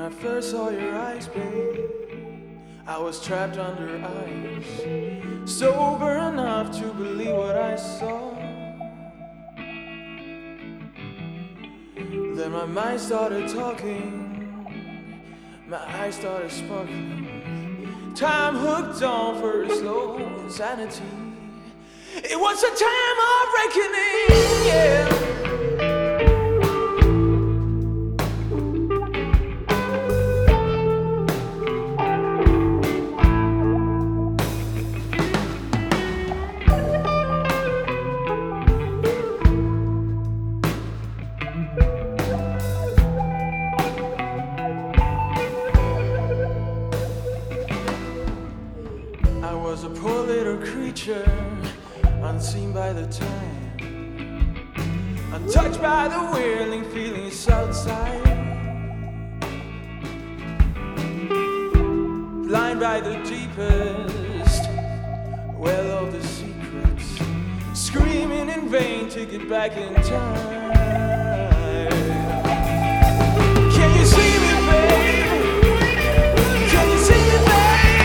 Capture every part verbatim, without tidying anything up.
I first saw your eyes, babe, I was trapped under ice, sober enough to believe what I saw. Then my mind started talking, my eyes started sparkling. Time hooked on for a slow insanity. It was a time of reckoning, yeah. I was a poor little creature, unseen by the time, untouched by the whirling feelings outside, blind by the deepest well of the secrets, screaming in vain to get back in time. Can you see me, babe? Can you see me, babe?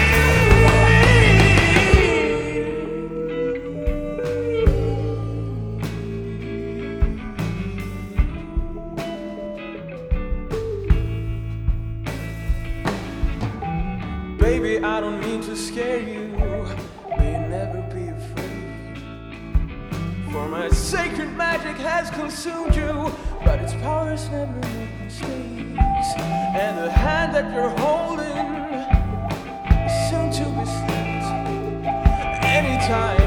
Baby, I don't mean to scare you, may you never be afraid. For my sacred magic has consumed you, but its powers never make mistakes. And the hand that you're holding is soon to be slipped anytime.